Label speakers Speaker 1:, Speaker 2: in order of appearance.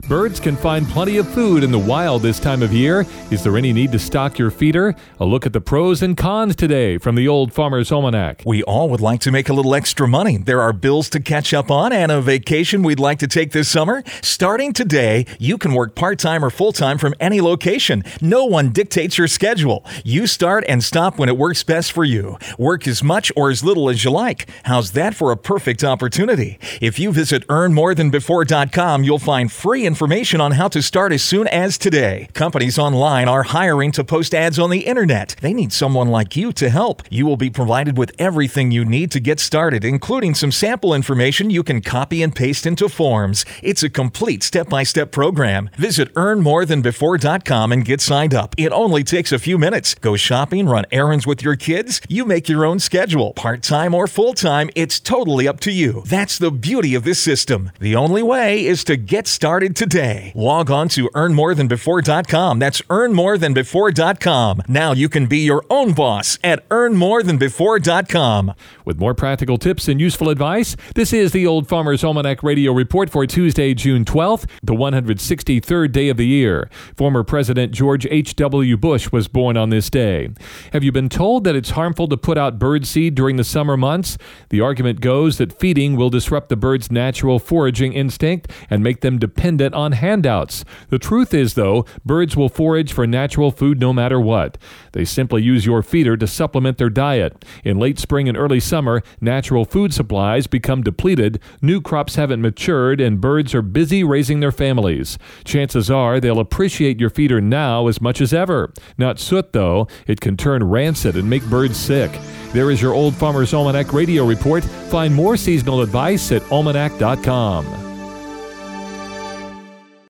Speaker 1: Birds can find plenty of food in the wild this time of year. Is there any need to stock your feeder? A look at the pros and cons today from the Old Farmer's Almanac.
Speaker 2: We all would like to make a little extra money. There are bills to catch up on and a vacation we'd like to take this summer. Starting today, you can work part-time or full-time from any location. No one dictates your schedule. You start and stop when it works best for you. Work as much or as little as you like. How's that for a perfect opportunity? If you visit earnmorethanbefore.com, you'll find free information on how to start as soon as today. Companies online are hiring to post ads on the internet. They need someone like you to help. You will be provided with everything you need to get started, including some sample information you can copy and paste into forms. It's a complete step-by-step program. Visit earnmorethanbefore.com and get signed up. It only takes a few minutes. Go shopping, run errands with your kids. You make your own schedule. Part-time or full-time, it's totally up to you. That's the beauty of this system. The only way is to get started today. Log on to earnmorethanbefore.com. That's earnmorethanbefore.com. Now you can be your own boss at earnmorethanbefore.com.
Speaker 1: With more practical tips and useful advice, this is the Old Farmer's Almanac Radio Report for Tuesday, June 12th, the 163rd day of the year. Former President George H.W. Bush was born on this day. Have you been told that it's harmful to put out bird seed during the summer months? The argument goes that feeding will disrupt the bird's natural foraging instinct and make them dependent on handouts. The truth is, though, birds will forage for natural food no matter what. They simply use your feeder to supplement their diet. In late spring and early summer, natural food supplies become depleted, new crops haven't matured, and birds are busy raising their families. Chances are they'll appreciate your feeder now as much as ever. Not soot, though. It can turn rancid and make birds sick. There is your Old Farmer's Almanac Radio Report. Find more seasonal advice at almanac.com.